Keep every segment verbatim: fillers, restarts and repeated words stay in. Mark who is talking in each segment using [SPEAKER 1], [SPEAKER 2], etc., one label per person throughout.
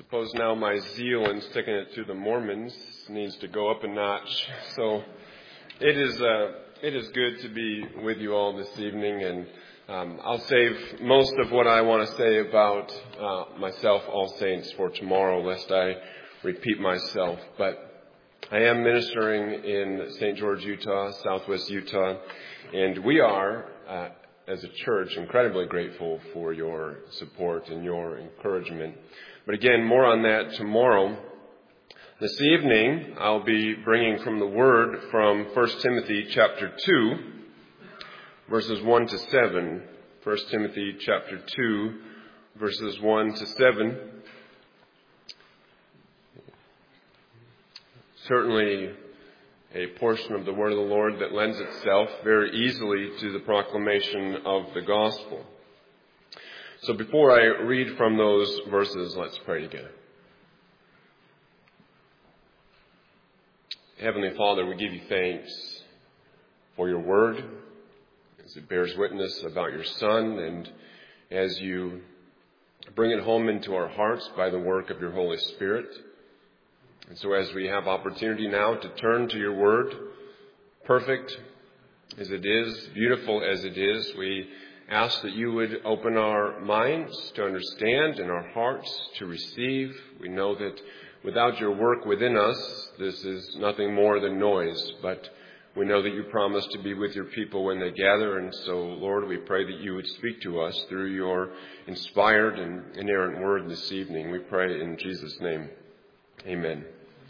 [SPEAKER 1] suppose now my zeal in sticking it to the Mormons needs to go up a notch. So it is uh, it is good to be with you all this evening, and um, I'll save most of what I want to say about uh, myself, All Saints, for tomorrow, lest I repeat myself. But I am ministering in Saint George, Utah, Southwest Utah, and we are, uh, as a church, incredibly grateful for your support and your encouragement. But again, more on that tomorrow. This evening, I'll be bringing from the Word from First Timothy chapter two, verses one to seven. First Timothy chapter two, verses one to seven. Certainly a portion of the Word of the Lord that lends itself very easily to the proclamation of the gospel. So before I read from those verses, let's pray together. Heavenly Father, we give you thanks for your word as it bears witness about your Son, and as you bring it home into our hearts by the work of your Holy Spirit. And so as we have opportunity now to turn to your word, perfect as it is, beautiful as it is, we ask that you would open our minds to understand and our hearts to receive. We know that without your work within us, this is nothing more than noise, but we know that you promise to be with your people when they gather. And so, Lord, we pray that you would speak to us through your inspired and inerrant word this evening. We pray in Jesus' name. Amen.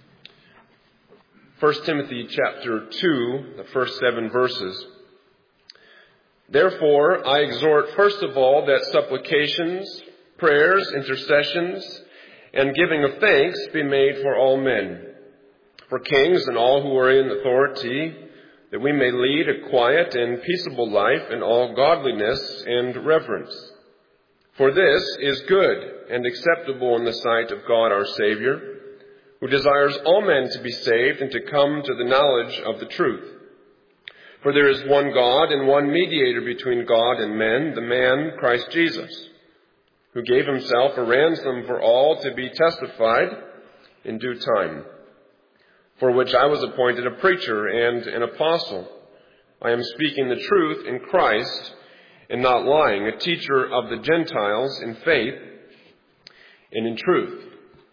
[SPEAKER 1] First Timothy chapter two, the first seven verses. Therefore, I exhort first of all that supplications, prayers, intercessions, and giving of thanks be made for all men, for kings and all who are in authority, that we may lead a quiet and peaceable life in all godliness and reverence. For this is good and acceptable in the sight of God our Savior, who desires all men to be saved and to come to the knowledge of the truth. For there is one God and one mediator between God and men, the man Christ Jesus, who gave himself a ransom for all to be testified in due time, for which I was appointed a preacher and an apostle. I am speaking the truth in Christ and not lying, a teacher of the Gentiles in faith and in truth.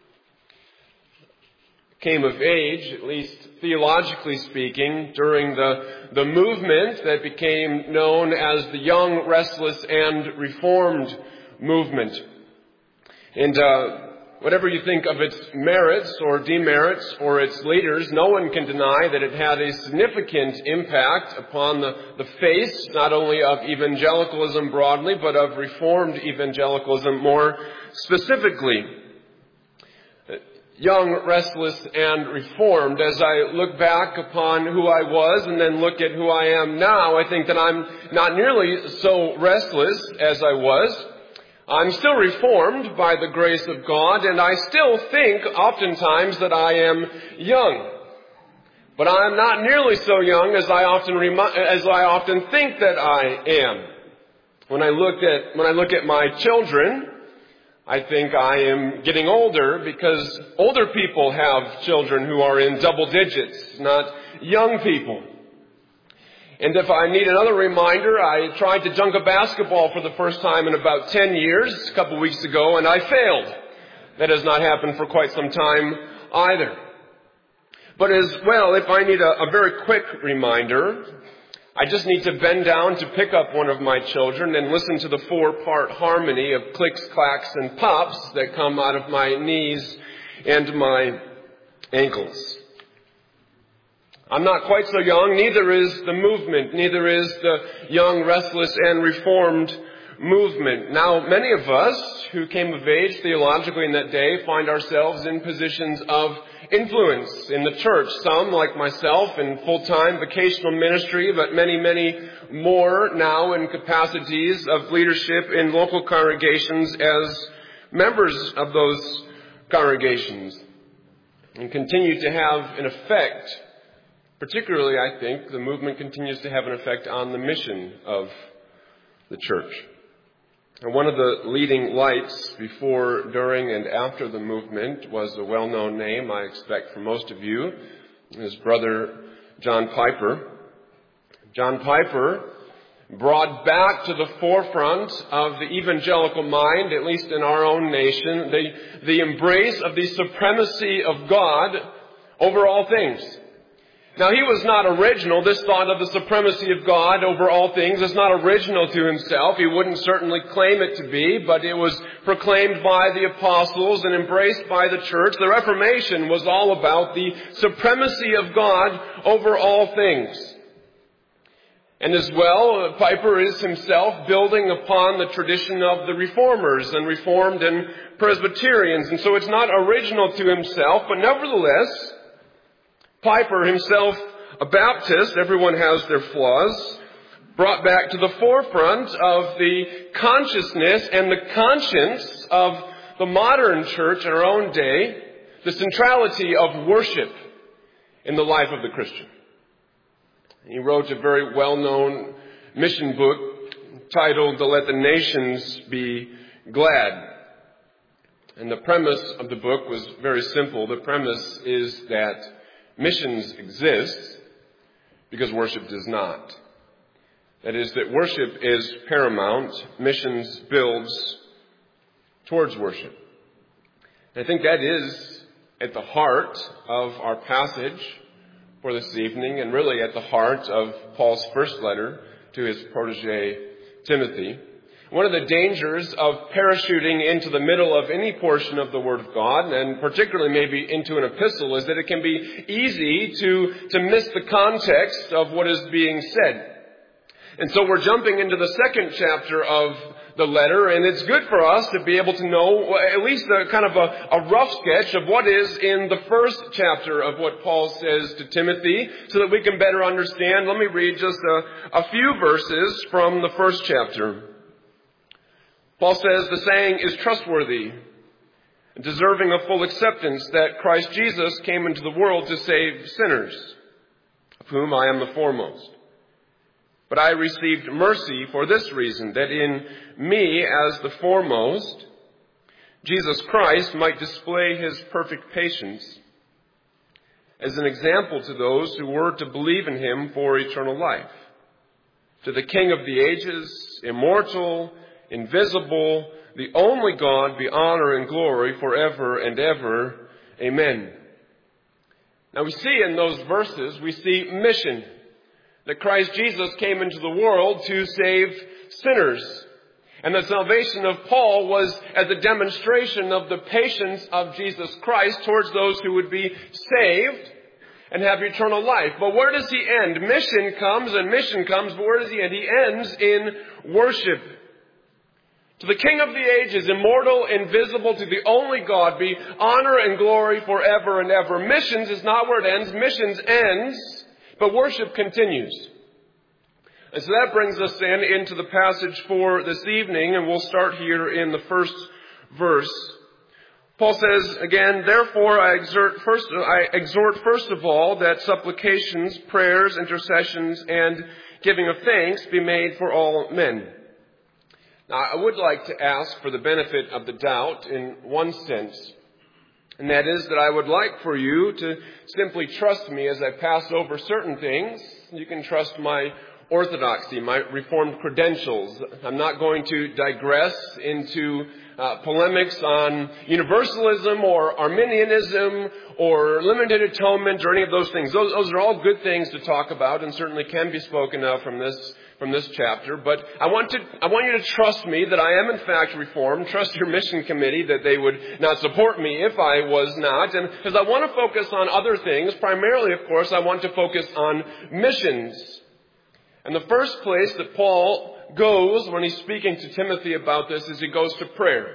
[SPEAKER 1] Came of age, at least theologically speaking, during the, the movement that became known as the Young, Restless, and Reformed movement. And uh, whatever you think of its merits or demerits or its leaders, no one can deny that it had a significant impact upon the, the face, not only of evangelicalism broadly, but of Reformed evangelicalism more specifically. Young, restless, and reformed. As I look back upon who I was and then look at who I am now, I think that I'm not nearly so restless as I was. I'm still reformed by the grace of God, and I still think oftentimes that I am young. But I'm not nearly so young as I often remi- as I often think that I am. When I look at when I look at my children, I think I am getting older because older people have children who are in double digits, not young people. And if I need another reminder, I tried to dunk a basketball for the first time in about ten years, a couple of weeks ago, and I failed. That has not happened for quite some time either. But as well, if I need a, a very quick reminder, I just need to bend down to pick up one of my children and listen to the four-part harmony of clicks, clacks, and pops that come out of my knees and my ankles. I'm not quite so young, neither is the movement, neither is the young, restless, and reformed movement. Now, many of us who came of age theologically in that day find ourselves in positions of influence in the church. Some, like myself, in full-time vocational ministry, but many, many more now in capacities of leadership in local congregations as members of those congregations, and continue to have an effect. Particularly, I think, the movement continues to have an effect on the mission of the church. And one of the leading lights before, during, and after the movement was a well-known name, I expect for most of you, his brother John Piper. John Piper brought back to the forefront of the evangelical mind, at least in our own nation, the, the embrace of the supremacy of God over all things. Now, he was not original. This thought of the supremacy of God over all things is not original to himself. He wouldn't certainly claim it to be, but it was proclaimed by the apostles and embraced by the church. The Reformation was all about the supremacy of God over all things. And as well, Piper is himself building upon the tradition of the Reformers and Reformed and Presbyterians. And so it's not original to himself, but nevertheless, Piper, himself a Baptist, everyone has their flaws, brought back to the forefront of the consciousness and the conscience of the modern church in our own day, the centrality of worship in the life of the Christian. He wrote a very well-known mission book titled "Let the Nations Be Glad." And the premise of the book was very simple. The premise is that missions exist because worship does not. That is, that worship is paramount. Missions builds towards worship. And I think that is at the heart of our passage for this evening, and really at the heart of Paul's first letter to his protege, Timothy. One of the dangers of parachuting into the middle of any portion of the Word of God, and particularly maybe into an epistle, is that it can be easy to, to miss the context of what is being said. And so we're jumping into the second chapter of the letter, and it's good for us to be able to know at least a kind of a, a rough sketch of what is in the first chapter of what Paul says to Timothy, so that we can better understand. Let me read just a, a few verses from the first chapter. Paul says, "The saying is trustworthy, deserving of full acceptance, that Christ Jesus came into the world to save sinners, of whom I am the foremost. But I received mercy for this reason, that in me as the foremost, Jesus Christ might display his perfect patience as an example to those who were to believe in him for eternal life. To the King of the ages, immortal, invisible, the only God, be honor and glory forever and ever. Amen." Now we see in those verses, we see mission. That Christ Jesus came into the world to save sinners. And the salvation of Paul was as a demonstration of the patience of Jesus Christ towards those who would be saved and have eternal life. But where does he end? Mission comes and mission comes, but where does he end? He ends in worship. To the King of the ages, immortal, invisible, to the only God, be honor and glory forever and ever. Missions is not where it ends. Missions ends, but worship continues. And so that brings us then into the passage for this evening, and we'll start here in the first verse. Paul says again, "Therefore I exhort first, I exhort first of all that supplications, prayers, intercessions, and giving of thanks be made for all men." Now, I would like to ask for the benefit of the doubt in one sense, and that is that I would like for you to simply trust me as I pass over certain things. You can trust my orthodoxy, my Reformed credentials. I'm not going to digress into uh, polemics on universalism or Arminianism or limited atonement or any of those things. Those, those are all good things to talk about and certainly can be spoken of from this from this chapter. But I want to I want you to trust me that I am in fact Reformed. Trust your mission committee that they would not support me if I was not. And because I want to focus on other things, primarily, of course, I want to focus on missions. And the first place that Paul goes when he's speaking to Timothy about this is he goes to prayer.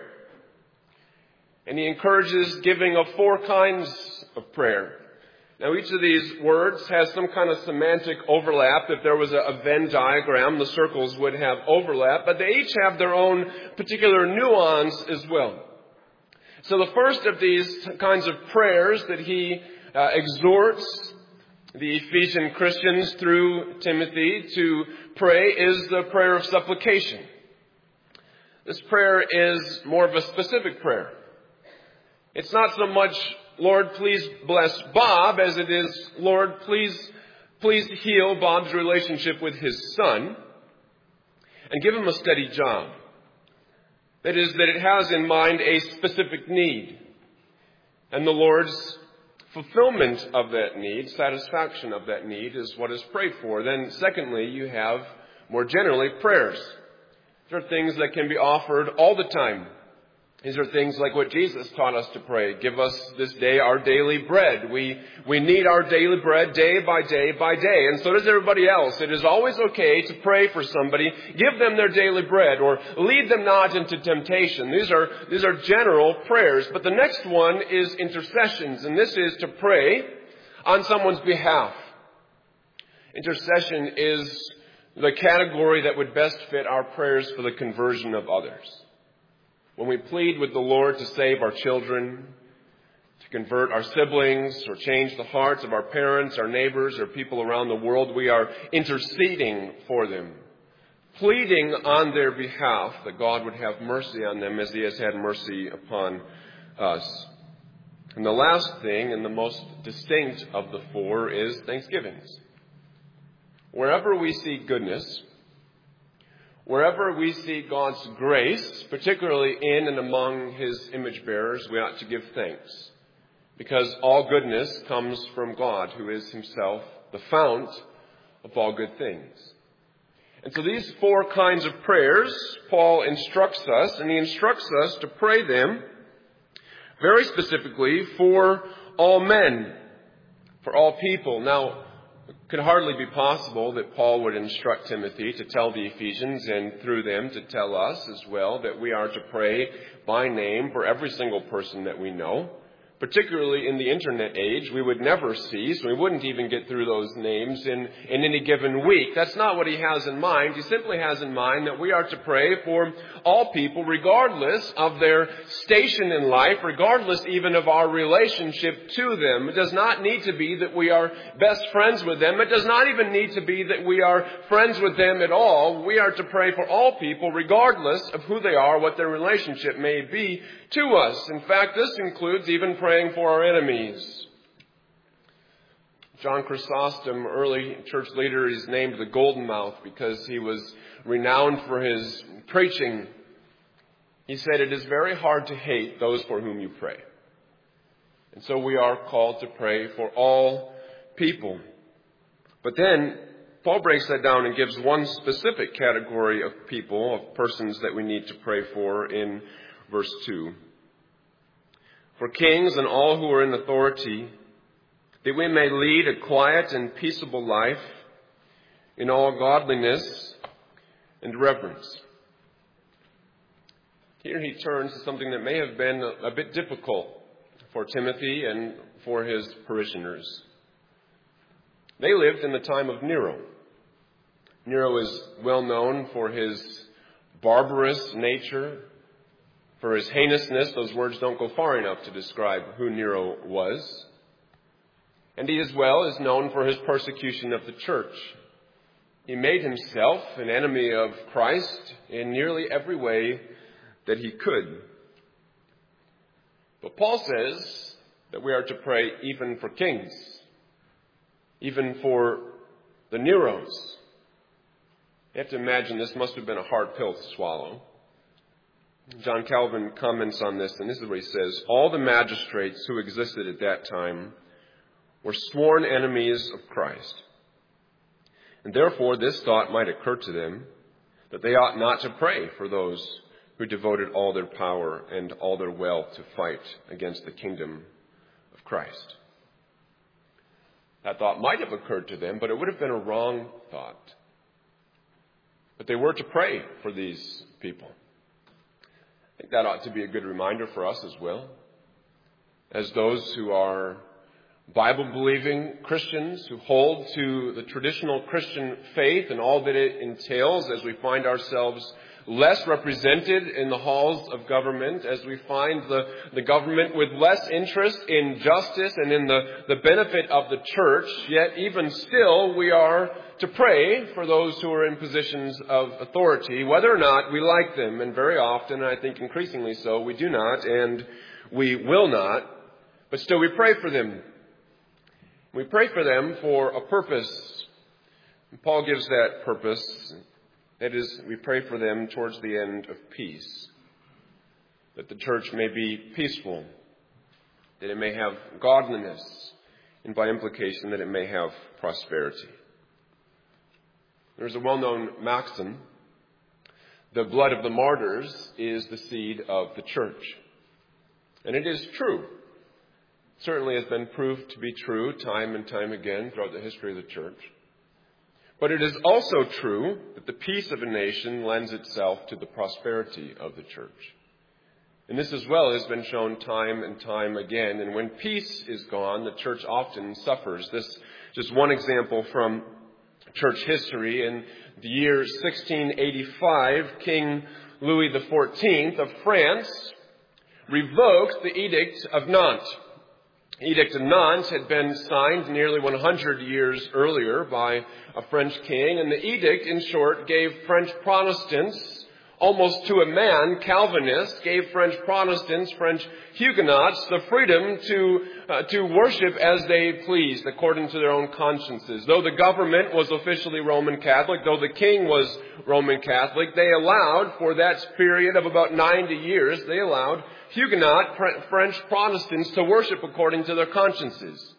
[SPEAKER 1] And he encourages giving of four kinds of prayer. Now, each of these words has some kind of semantic overlap. If there was a, a Venn diagram, the circles would have overlap, but they each have their own particular nuance as well. So the first of these kinds of prayers that he uh, exhorts the Ephesian Christians through Timothy to pray is the prayer of supplication. This prayer is more of a specific prayer. It's not so much, Lord, please bless Bob, as it is, Lord, please, please heal Bob's relationship with his son and give him a steady job. That is, that it has in mind a specific need. And the Lord's fulfillment of that need, satisfaction of that need, is what is prayed for. Then secondly, you have, more generally, prayers. These are things that can be offered all the time. These are things like what Jesus taught us to pray. Give us this day our daily bread. We, we need our daily bread day by day by day. And so does everybody else. It is always okay to pray for somebody. Give them their daily bread, or lead them not into temptation. These are, these are general prayers. But the next one is intercessions. And this is to pray on someone's behalf. Intercession is the category that would best fit our prayers for the conversion of others. When we plead with the Lord to save our children, to convert our siblings, or change the hearts of our parents, our neighbors, or people around the world, we are interceding for them, pleading on their behalf that God would have mercy on them as He has had mercy upon us. And the last thing, and the most distinct of the four, is thanksgivings. Wherever we see goodness, wherever we see God's grace, particularly in and among His image bearers, we ought to give thanks. Because all goodness comes from God, who is Himself the fount of all good things. And so these four kinds of prayers, Paul instructs us, and he instructs us to pray them very specifically for all men, for all people. Now, it could hardly be possible that Paul would instruct Timothy to tell the Ephesians, and through them to tell us as well, that we are to pray by name for every single person that we know. Particularly in the internet age, we would never cease. We wouldn't even get through those names in, in any given week. That's not what he has in mind. He simply has in mind that we are to pray for all people, regardless of their station in life, regardless even of our relationship to them. It does not need to be that we are best friends with them. It does not even need to be that we are friends with them at all. We are to pray for all people, regardless of who they are, what their relationship may be to us. In fact, this includes even praying for our enemies. John Chrysostom, early church leader, is named the Golden Mouth because he was renowned for his preaching. He said, "It is very hard to hate those for whom you pray." And so we are called to pray for all people. But then Paul breaks that down and gives one specific category of people, of persons that we need to pray for in verse two. For kings and all who are in authority, that we may lead a quiet and peaceable life in all godliness and reverence. Here he turns to something that may have been a, a bit difficult for Timothy and for his parishioners. They lived in the time of Nero. Nero is well known for his barbarous nature, for his heinousness. Those words don't go far enough to describe who Nero was. And he as well is known for his persecution of the church. He made himself an enemy of Christ in nearly every way that he could. But Paul says that we are to pray even for kings, even for the Neros. You have to imagine this must have been a hard pill to swallow. John Calvin comments on this, and this is what he says. All the magistrates who existed at that time were sworn enemies of Christ. And therefore this thought might occur to them, that they ought not to pray for those who devoted all their power and all their wealth to fight against the kingdom of Christ. That thought might have occurred to them, but it would have been a wrong thought. But they were to pray for these people. I think that ought to be a good reminder for us as well, as those who are Bible-believing Christians, who hold to the traditional Christian faith and all that it entails as we find ourselves less represented in the halls of government, as we find the, the government with less interest in justice and in the, the benefit of the church, yet even still we are to pray for those who are in positions of authority, whether or not we like them. And very often, I think increasingly so, we do not and we will not, but still we pray for them. We pray for them for a purpose. And Paul gives that purpose. That is, we pray for them towards the end of peace, that the church may be peaceful, that it may have godliness, and by implication that it may have prosperity. There's a well-known maxim: the blood of the martyrs is the seed of the church. And it is true. It certainly has been proved to be true time and time again throughout the history of the church. But it is also true that the peace of a nation lends itself to the prosperity of the church. And this as well has been shown time and time again. And when peace is gone, the church often suffers. This just one example from church history. In the year sixteen eighty-five, King Louis the fourteenth of France revoked the Edict of Nantes. The Edict of Nantes had been signed nearly one hundred years earlier by a French king, and the edict, in short, gave French Protestants, almost to a man, Calvinists, gave French Protestants, French Huguenots, the freedom to uh, to worship as they pleased, according to their own consciences. Though the government was officially Roman Catholic, though the king was Roman Catholic, they allowed, for that period of about ninety years, they allowed Huguenot French Protestants to worship according to their consciences.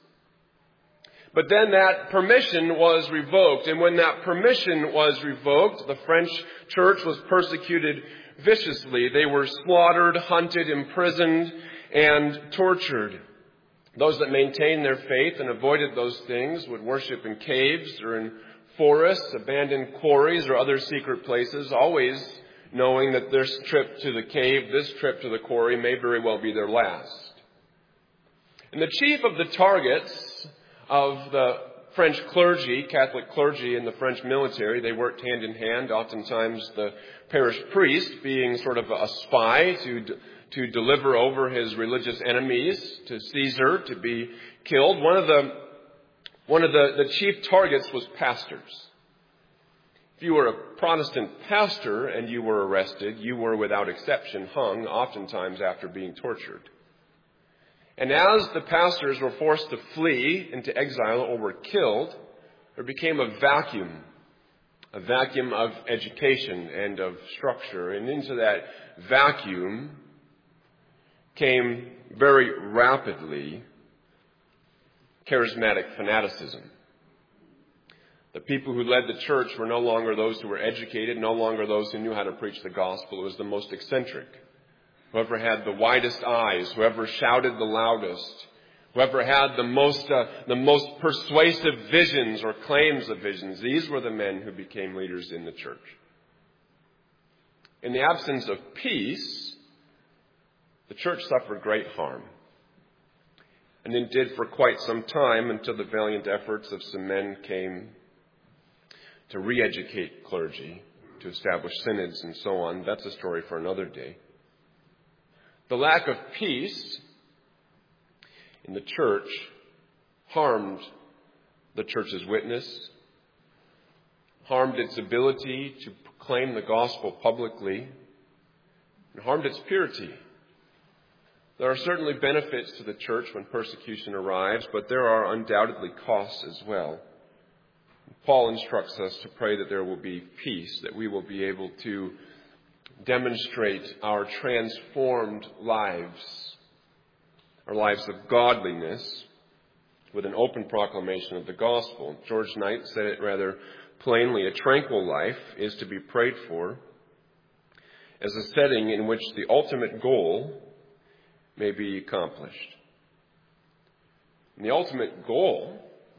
[SPEAKER 1] But then that permission was revoked, and when that permission was revoked, the French church was persecuted viciously. They were slaughtered, hunted, imprisoned, and tortured. Those that maintained their faith and avoided those things would worship in caves or in forests, abandoned quarries, or other secret places, always knowing that this trip to the cave, this trip to the quarry, may very well be their last. And the chief of the targets of the French clergy, Catholic clergy in the French military, they worked hand in hand, oftentimes the parish priest being sort of a spy to to deliver over his religious enemies to Caesar to be killed. One of the one of the, the chief targets was pastors. If you were a Protestant pastor and you were arrested, you were without exception hung, oftentimes after being tortured. And as the pastors were forced to flee into exile or were killed, there became a vacuum, a vacuum of education and of structure. And into that vacuum came very rapidly charismatic fanaticism. The people who led the church were no longer those who were educated, no longer those who knew how to preach the gospel. It was the most eccentric. Whoever had the widest eyes, whoever shouted the loudest, whoever had the most uh, the most persuasive visions or claims of visions, these were the men who became leaders in the church. In the absence of peace, the church suffered great harm. And it did for quite some time, until the valiant efforts of some men came to re-educate clergy, to establish synods and so on. That's a story for another day. The lack of peace in the church harmed the church's witness, harmed its ability to proclaim the gospel publicly, and harmed its purity. There are certainly benefits to the church when persecution arrives, but there are undoubtedly costs as well. Paul instructs us to pray that there will be peace, that we will be able to demonstrate our transformed lives, our lives of godliness, with an open proclamation of the gospel. George Knight said it rather plainly: a tranquil life is to be prayed for as a setting in which the ultimate goal may be accomplished. And the ultimate goal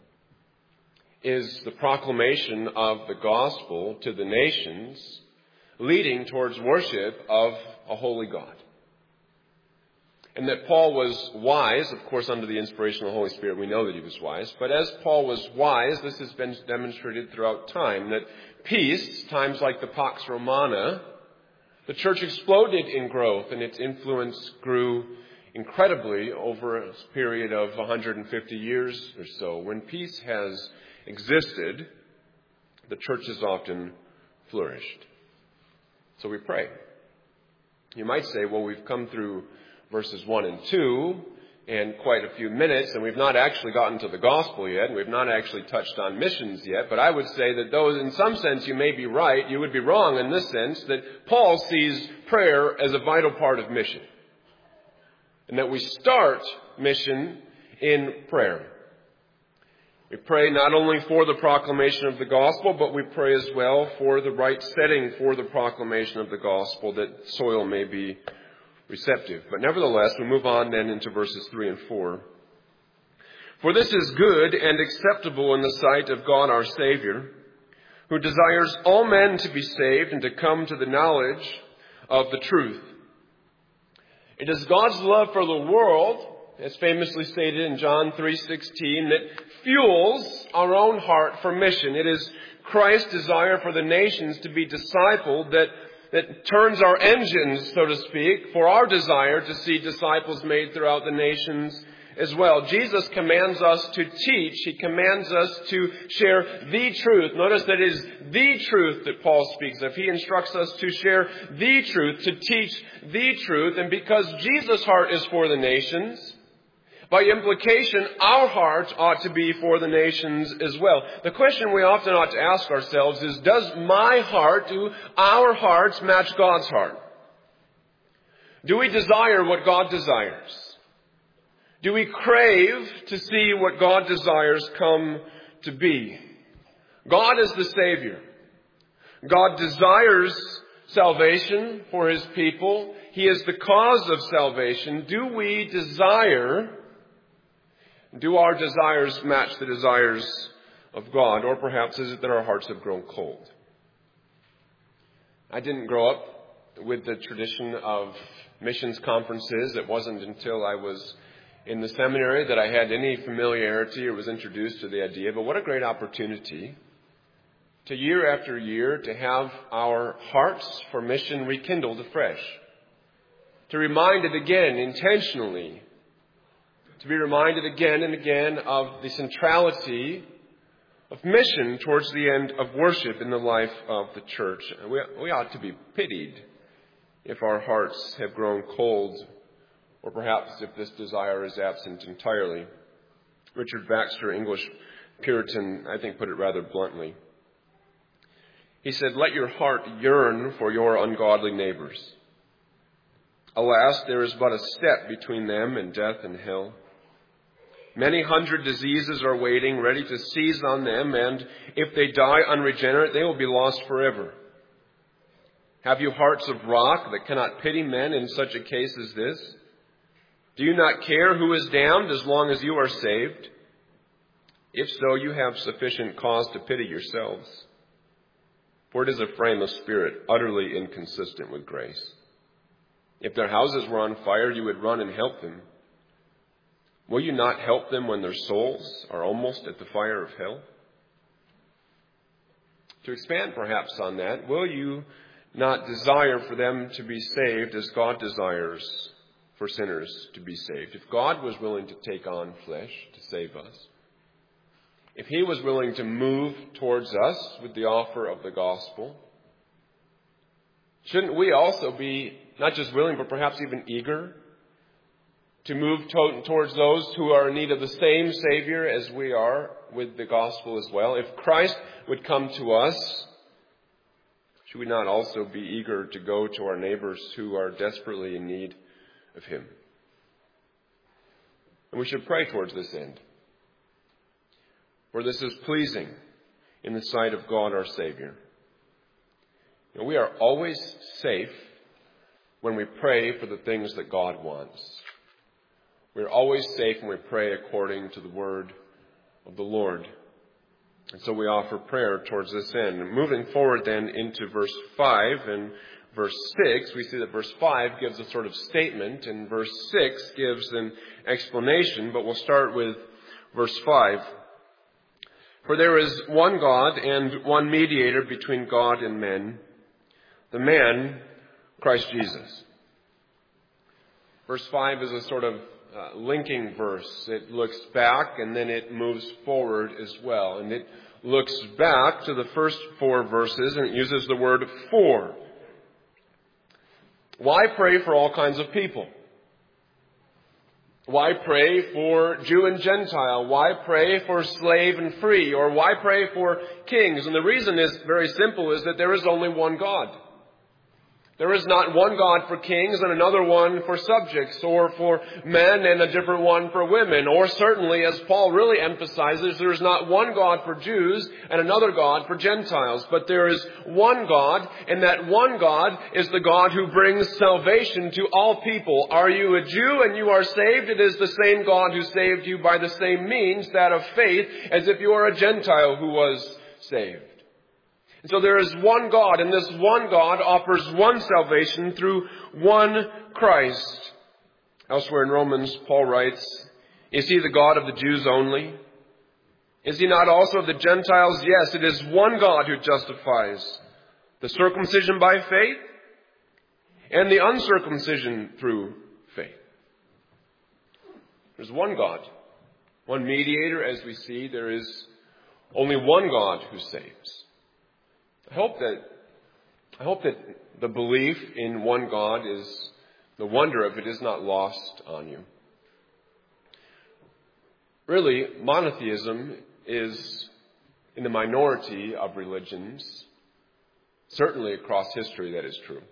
[SPEAKER 1] is the proclamation of the gospel to the nations, leading towards worship of a holy God. And that Paul was wise, of course, under the inspiration of the Holy Spirit, we know that he was wise. But as Paul was wise, this has been demonstrated throughout time, that peace, times like the Pax Romana, The church exploded in growth, and its influence grew incredibly over a period of one hundred fifty years or so. When peace has existed, the church has often flourished. So we pray. You might say, well, we've come through verses one and two in quite a few minutes, and we've not actually gotten to the gospel yet, and we've not actually touched on missions yet. But I would say that those, in some sense, you may be right. You would be wrong in this sense that Paul sees prayer as a vital part of mission, and that we start mission in prayer. We pray not only for the proclamation of the gospel, but we pray as well for the right setting for the proclamation of the gospel, that soil may be receptive. But nevertheless, we move on then into verses three and four. For this is good and acceptable in the sight of God our Savior, who desires all men to be saved and to come to the knowledge of the truth. It is God's love for the world, as famously stated in John three sixteen, that fuels our own heart for mission. It is Christ's desire for the nations to be discipled that, that turns our engines, so to speak, for our desire to see disciples made throughout the nations as well. Jesus commands us to teach. He commands us to share the truth. Notice that it is the truth that Paul speaks of. He instructs us to share the truth, to teach the truth. And because Jesus' heart is for the nations, by implication, our heart ought to be for the nations as well. The question we often ought to ask ourselves is, does my heart, do our hearts match God's heart? Do we desire what God desires? Do we crave to see what God desires come to be? God is the Savior. God desires salvation for His people. He is the cause of salvation. Do we desire, do our desires match the desires of God? Or perhaps is it that our hearts have grown cold? I didn't grow up with the tradition of missions conferences. It wasn't until I was in the seminary that I had any familiarity or was introduced to the idea. But what a great opportunity to year after year to have our hearts for mission rekindled afresh. To remind it again intentionally. To be reminded again and again of the centrality of mission towards the end of worship in the life of the church. We, we ought to be pitied if our hearts have grown cold, or perhaps if this desire is absent entirely. Richard Baxter, English Puritan, I think put it rather bluntly. He said, "Let your heart yearn for your ungodly neighbors. Alas, there is but a step between them and death and hell. Many hundred diseases are waiting, ready to seize on them, and if they die unregenerate, they will be lost forever. Have you hearts of rock that cannot pity men in such a case as this? Do you not care who is damned as long as you are saved? If so, you have sufficient cause to pity yourselves. For it is a frame of spirit utterly inconsistent with grace. If their houses were on fire, you would run and help them. Will you not help them when their souls are almost at the fire of hell?" To expand perhaps on that, will you not desire for them to be saved as God desires for sinners to be saved? If God was willing to take on flesh to save us, if He was willing to move towards us with the offer of the gospel, shouldn't we also be not just willing, but perhaps even eager to move to- towards those who are in need of the same Savior as we are with the gospel as well? If Christ would come to us, should we not also be eager to go to our neighbors who are desperately in need of Him? And we should pray towards this end. For this is pleasing in the sight of God our Savior. You know, we are always safe when we pray for the things that God wants. We're always safe when we pray according to the word of the Lord. And so we offer prayer towards this end. And moving forward then into verse five and verse six, we see that verse five gives a sort of statement and verse six gives an explanation. But we'll start with verse five. For there is one God and one mediator between God and men, the man Christ Jesus. Verse five is a sort of uh, linking verse. It looks back and then it moves forward as well. And it looks back to the first four verses and it uses the word for. Why pray for all kinds of people? Why pray for Jew and Gentile? Why pray for slave and free? Or why pray for kings? And the reason is very simple, is that there is only one God. There is not one God for kings and another one for subjects, or for men and a different one for women. Or certainly, as Paul really emphasizes, there is not one God for Jews and another God for Gentiles. But there is one God, and that one God is the God who brings salvation to all people. Are you a Jew and you are saved? It is the same God who saved you by the same means, that of faith, as if you are a Gentile who was saved. So there is one God, and this one God offers one salvation through one Christ. Elsewhere in Romans, Paul writes, is he the God of the Jews only? Is he not also of the Gentiles? Yes, it is one God who justifies the circumcision by faith and the uncircumcision through faith. There's one God, one mediator, as we see. There is only one God who saves. I hope that I hope that the belief in one God is, the wonder of it is not lost on you. Really, monotheism is in the minority of religions. Certainly across history that is true.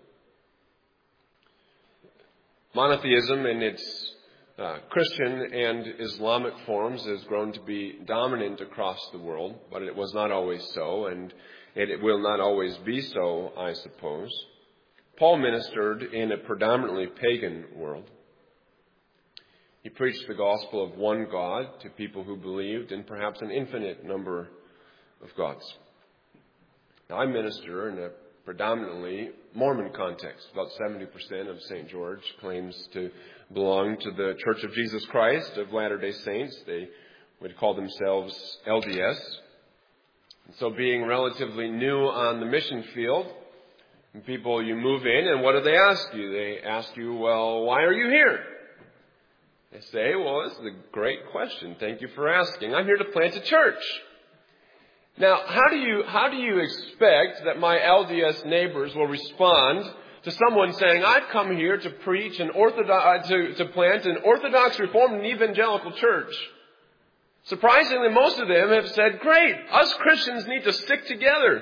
[SPEAKER 1] Monotheism in its uh, Christian and Islamic forms has grown to be dominant across the world, but it was not always so, and it will not always be so, I suppose. Paul ministered in a predominantly pagan world. He preached the gospel of one God to people who believed in perhaps an infinite number of gods. Now, I minister in a predominantly Mormon context. About seventy percent of Saint George claims to belong to the Church of Jesus Christ of Latter-day Saints. They would call themselves L D S. And so being relatively new on the mission field, people, you move in, and what do they ask you? They ask you, well, why are you here? They say, well, this is a great question. Thank you for asking. I'm here to plant a church. Now, how do you, how do you expect that my L D S neighbors will respond to someone saying, I've come here to preach an orthodox, to, to plant an Orthodox, Reformed, and Evangelical church? Surprisingly, most of them have said, great, us Christians need to stick together.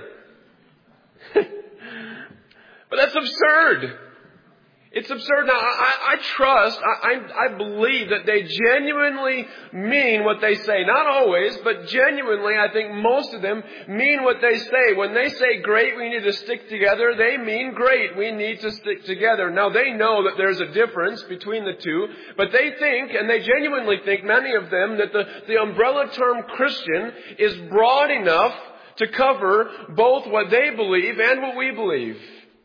[SPEAKER 1] But that's absurd. It's absurd. Now, I, I trust, I, I, I believe that they genuinely mean what they say. Not always, but genuinely, I think most of them mean what they say. When they say, great, we need to stick together, they mean, great, we need to stick together. Now, they know that there's a difference between the two, but they think, and they genuinely think, many of them, that the, the umbrella term Christian is broad enough to cover both what they believe and what we believe.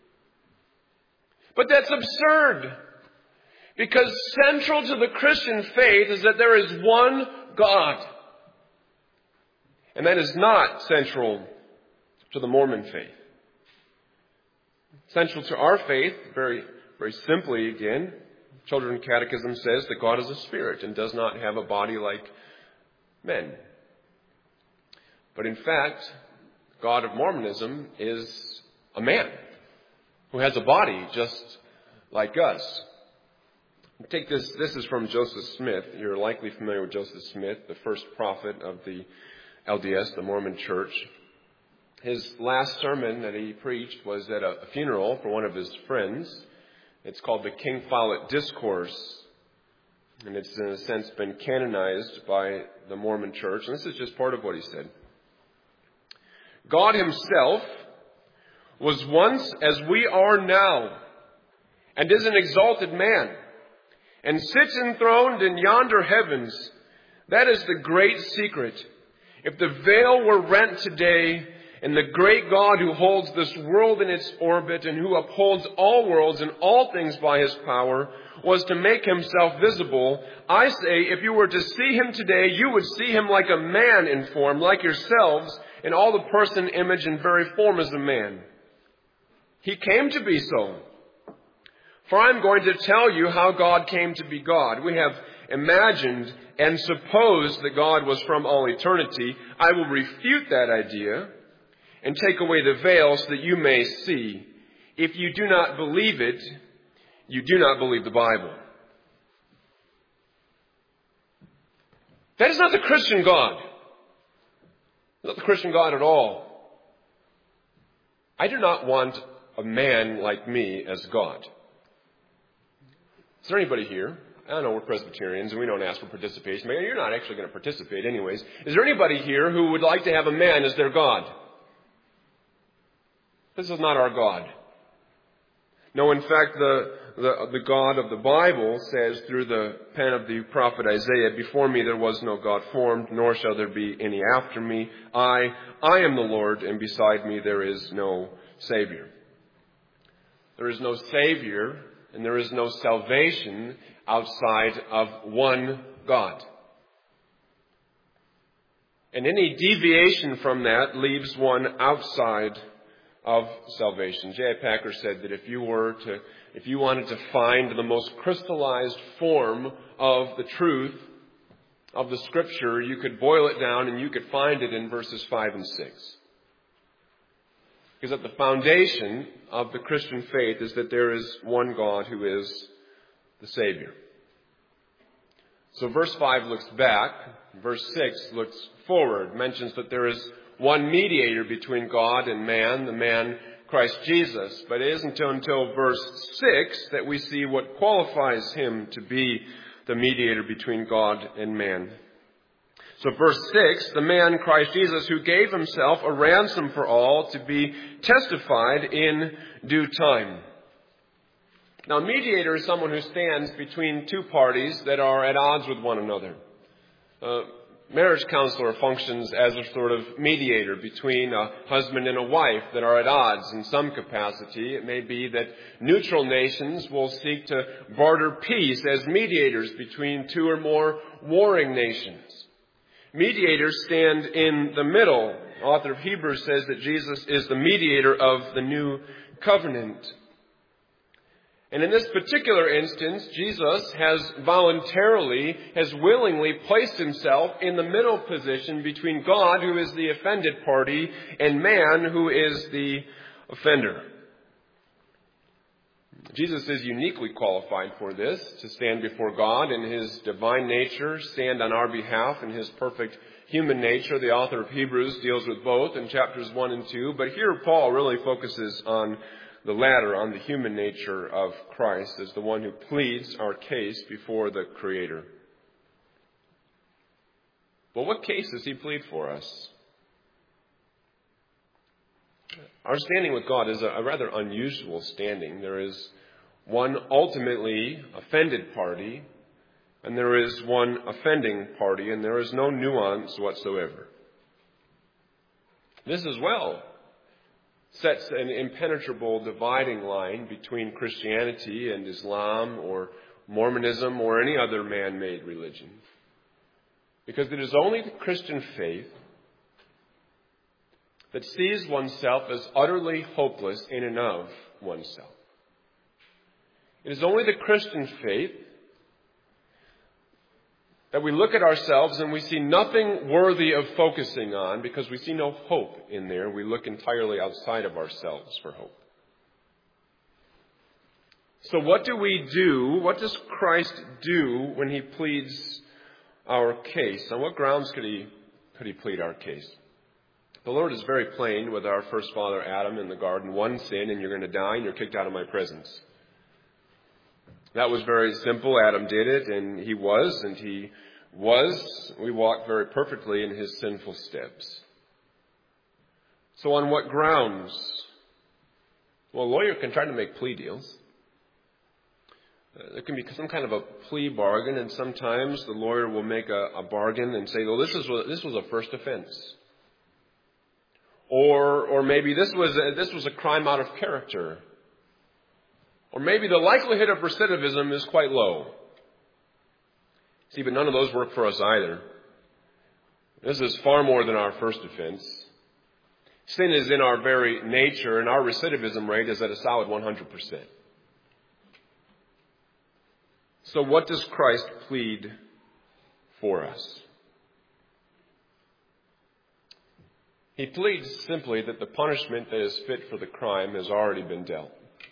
[SPEAKER 1] But that's absurd, because central to the Christian faith is that there is one God. And that is not central to the Mormon faith. Central to our faith, very, very simply again, Children's Catechism says that God is a spirit and does not have a body like men. But in fact, God of Mormonism is a man who has a body just like us. Take this, this is from Joseph Smith. You're likely familiar with Joseph Smith, the first prophet of the L D S, the Mormon Church. His last sermon that he preached was at a funeral for one of his friends. It's called the King Follett Discourse. And it's in a sense been canonized by the Mormon Church. And this is just part of what he said. God himself was once as we are now, and is an exalted man, and sits enthroned in yonder heavens. That is the great secret. If the veil were rent today, and the great God who holds this world in its orbit, and who upholds all worlds and all things by his power, was to make himself visible, I say, if you were to see him today, you would see him like a man in form, like yourselves, in all the person, image, and very form as a man. He came to be so. For I'm going to tell you how God came to be God. We have imagined and supposed that God was from all eternity. I will refute that idea and take away the veil so that you may see. If you do not believe it, you do not believe the Bible. That is not the Christian God. Not the Christian God at all. I do not want a man like me as God. Is there anybody here? I don't know, we're Presbyterians and we don't ask for participation. You're not actually going to participate anyways. Is there anybody here who would like to have a man as their God? This is not our God. No, in fact, the, the, the God of the Bible says through the pen of the prophet Isaiah, before me there was no God formed, nor shall there be any after me. I, I am the Lord, and beside me there is no Savior. There is no Savior, and there is no salvation outside of one God. And any deviation from that leaves one outside of salvation. J I Packer said that if you were to, if you wanted to find the most crystallized form of the truth of the Scripture, you could boil it down and you could find it in verses five and six. Because at the foundation of the Christian faith is that there is one God who is the Savior. So verse five looks back, verse six looks forward, mentions that there is one mediator between God and man, the man Christ Jesus. But it isn't until, until verse six that we see what qualifies him to be the mediator between God and man. So verse six, the man Christ Jesus who gave himself a ransom for all to be testified in due time. Now, a mediator is someone who stands between two parties that are at odds with one another. Uh, marriage counselor functions as a sort of mediator between a husband and a wife that are at odds in some capacity. It may be that neutral nations will seek to barter peace as mediators between two or more warring nations. Mediators stand in the middle. The author of Hebrews says that Jesus is the mediator of the new covenant. And in this particular instance, Jesus has voluntarily, has willingly placed himself in the middle position between God, who is the offended party, and man, who is the offender. Jesus is uniquely qualified for this, to stand before God in his divine nature, stand on our behalf in his perfect human nature. The author of Hebrews deals with both in chapters one and two, but here Paul really focuses on the latter, on the human nature of Christ as the one who pleads our case before the Creator. Well, what case does he plead for us? Our standing with God is a, a rather unusual standing. There is one ultimately offended party, and there is one offending party, and there is no nuance whatsoever. This as well sets an impenetrable dividing line between Christianity and Islam or Mormonism or any other man-made religion. Because it is only the Christian faith that sees oneself as utterly hopeless in and of oneself. It is only the Christian faith that we look at ourselves and we see nothing worthy of focusing on because we see no hope in there. We look entirely outside of ourselves for hope. So what do we do? What does Christ do when he pleads our case? On what grounds could he, could he plead our case? The Lord is very plain with our first father Adam in the garden. One sin and you're going to die and you're kicked out of my presence. That was very simple. Adam did it, and he was, and he was. We walked very perfectly in his sinful steps. So on what grounds? Well, a lawyer can try to make plea deals. Uh, there can be some kind of a plea bargain, and sometimes the lawyer will make a, a bargain and say, well, this is this was a first offense. Or or maybe this was a, this was a crime out of character. Or maybe the likelihood of recidivism is quite low. See, but none of those work for us either. This is far more than our first offense. Sin is in our very nature, and our recidivism rate is at a solid one hundred percent. So what does Christ plead for us? He pleads simply that the punishment that is fit for the crime has already been dealt.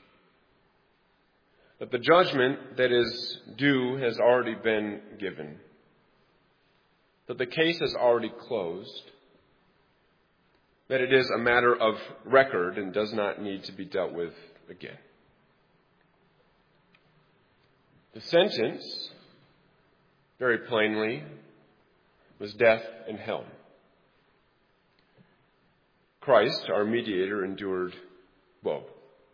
[SPEAKER 1] That the judgment that is due has already been given. That the case is already closed. That it is a matter of record and does not need to be dealt with again. The sentence, very plainly, was death and hell. Christ, our mediator, endured both.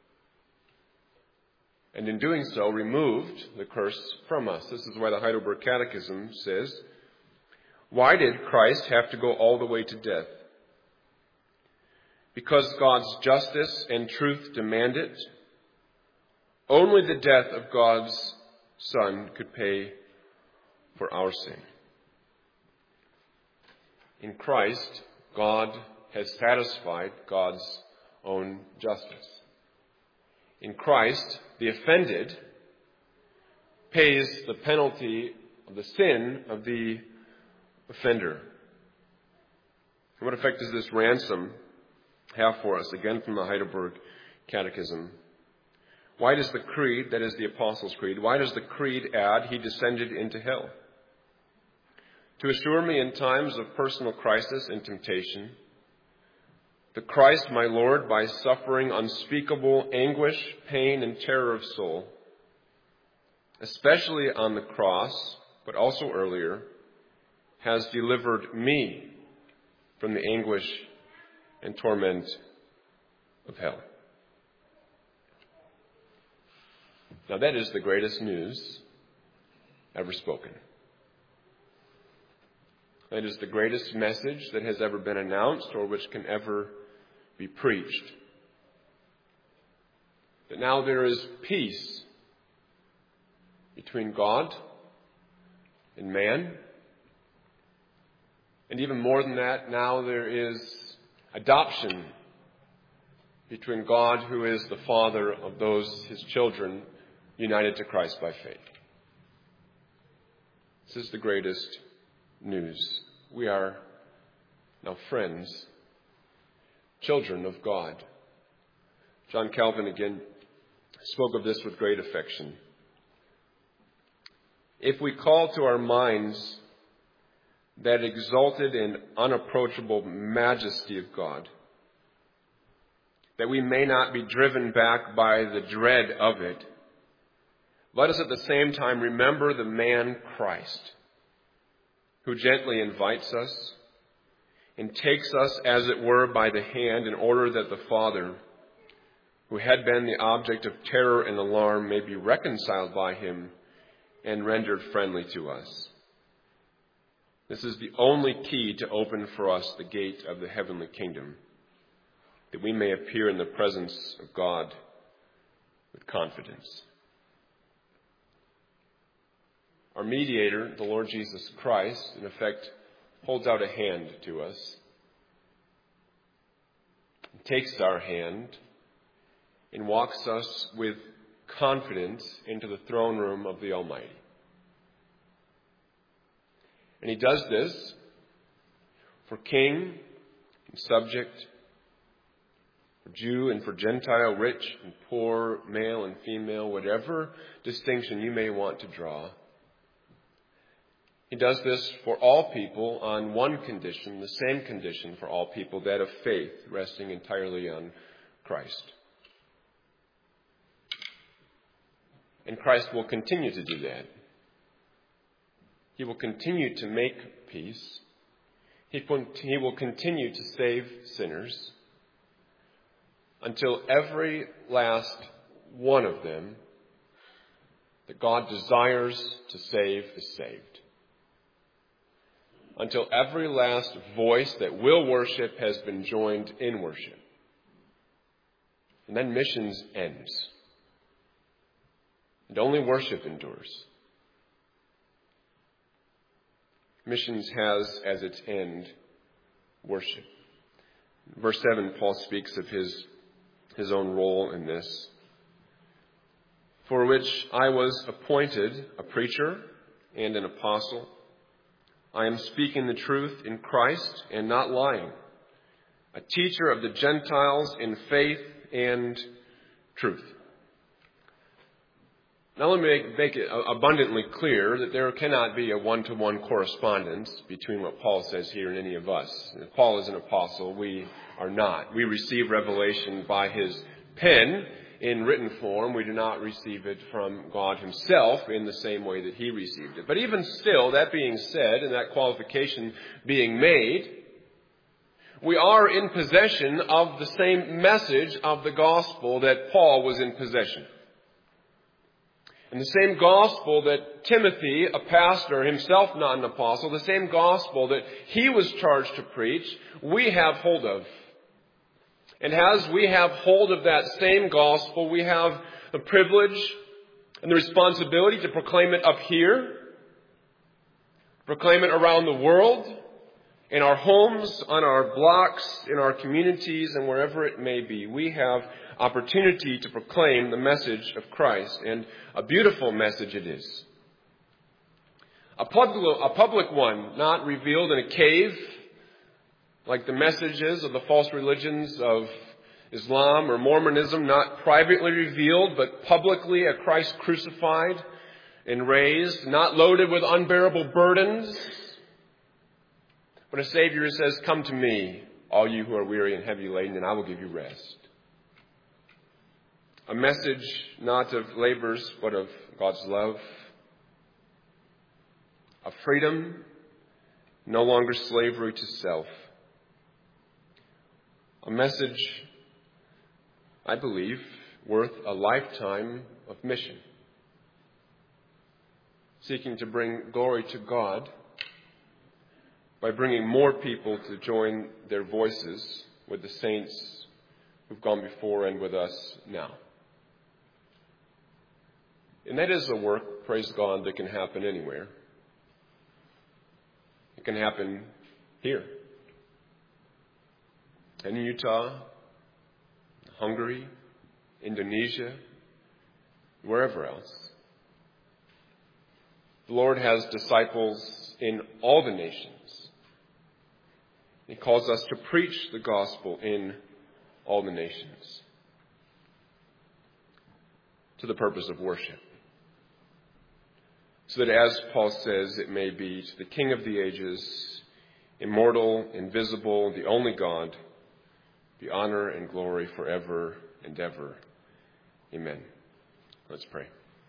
[SPEAKER 1] And in doing so, removed the curse from us. This is why the Heidelberg Catechism says, why did Christ have to go all the way to death? Because God's justice and truth demand it. Only the death of God's Son could pay for our sin. In Christ, God has satisfied God's own justice. In Christ, the offended pays the penalty of the sin of the offender. And what effect does this ransom have for us? Again, from the Heidelberg Catechism. Why does the creed, that is the Apostles' Creed, why does the creed add, he descended into hell? To assure me in times of personal crisis and temptation, that Christ, my Lord, by suffering unspeakable anguish, pain, and terror of soul, especially on the cross, but also earlier, has delivered me from the anguish and torment of hell. Now that is the greatest news ever spoken. That is the greatest message that has ever been announced or which can ever be preached. That now there is peace between God and man. And even more than that, now there is adoption between God, who is the Father of those, his children, united to Christ by faith. This is the greatest news. We are now friends, children of God. John Calvin again spoke of this with great affection. If we call to our minds that exalted and unapproachable majesty of God, that we may not be driven back by the dread of it, let us at the same time remember the man Christ, who gently invites us and takes us, as it were, by the hand in order that the Father, who had been the object of terror and alarm, may be reconciled by him and rendered friendly to us. This is the only key to open for us the gate of the heavenly kingdom, that we may appear in the presence of God with confidence. Our mediator, the Lord Jesus Christ, in effect, holds out a hand to us, takes our hand, and walks us with confidence into the throne room of the Almighty. And he does this for king and subject, for Jew and for Gentile, rich and poor, male and female, whatever distinction you may want to draw. He does this for all people on one condition, the same condition for all people, that of faith, resting entirely on Christ. And Christ will continue to do that. He will continue to make peace. He will continue to save sinners until every last one of them that God desires to save is saved. Until every last voice that will worship has been joined in worship. And then missions ends. And only worship endures. Missions has as its end worship. In verse seven, Paul speaks of his, his own role in this. for which I was appointed a preacher and an apostle. I am speaking the truth in Christ and not lying, a teacher of the Gentiles in faith and truth. Now let me make, make it abundantly clear that there cannot be a one-to-one correspondence between what Paul says here and any of us. If Paul is an apostle, we are not. We receive revelation by his pen in written form. We do not receive it from God himself in the same way that he received it. But even still, that being said, and that qualification being made, we are in possession of the same message of the gospel that Paul was in possession. And the same gospel that Timothy, a pastor, himself not an apostle, the same gospel that he was charged to preach, we have hold of. And as we have hold of that same gospel, we have the privilege and the responsibility to proclaim it up here, proclaim it around the world, in our homes, on our blocks, in our communities, and wherever it may be. We have opportunity to proclaim the message of Christ, and a beautiful message it is. A public, a public one, not revealed in a cave, like the messages of the false religions of Islam or Mormonism, not privately revealed, but publicly a Christ crucified and raised, not loaded with unbearable burdens, but a Savior who says, "Come to me, all you who are weary and heavy laden, and I will give you rest." A message not of labors, but of God's love, of freedom, no longer slavery to self. A message, I believe, worth a lifetime of mission, seeking to bring glory to God by bringing more people to join their voices with the saints who've gone before and with us now. And that is a work, praise God, that can happen anywhere. It can happen here, in Utah, Hungary, Indonesia, wherever else. The Lord has disciples in all the nations. He calls us to preach the gospel in all the nations, to the purpose of worship, so that, as Paul says, it may be to the King of the ages, immortal, invisible, the only God, be honor and glory forever and ever. Amen. Let's pray.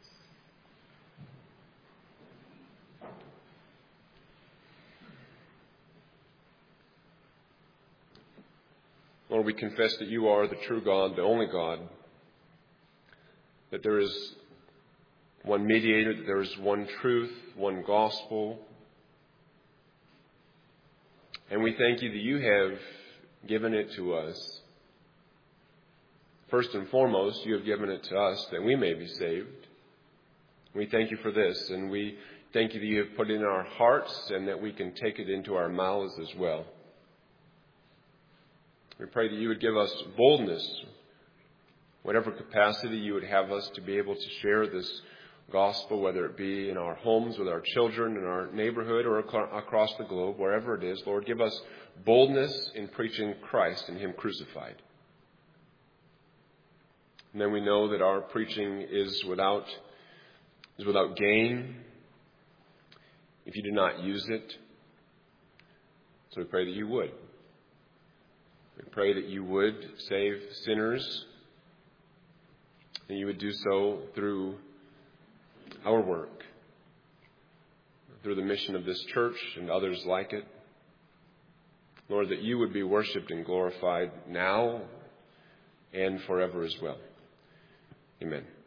[SPEAKER 1] Lord, we confess that you are the true God, the only God, that there is one mediator, that there is one truth, one gospel. And we thank you that you have given it to us. First and foremost, you have given it to us that we may be saved. We thank you for this, and we thank you that you have put it in our hearts and that we can take it into our mouths as well. We pray that you would give us boldness, whatever capacity you would have us to be able to share this gospel, whether it be in our homes, with our children, in our neighborhood, or across the globe, wherever it is. Lord, give us boldness in preaching Christ and him crucified. And then we know that our preaching is without, is without gain if you do not use it. So we pray that you would. We pray that you would save sinners, and you would do so through our work, through the mission of this church and others like it. Lord, that you would be worshipped and glorified now and forever as well. Amen.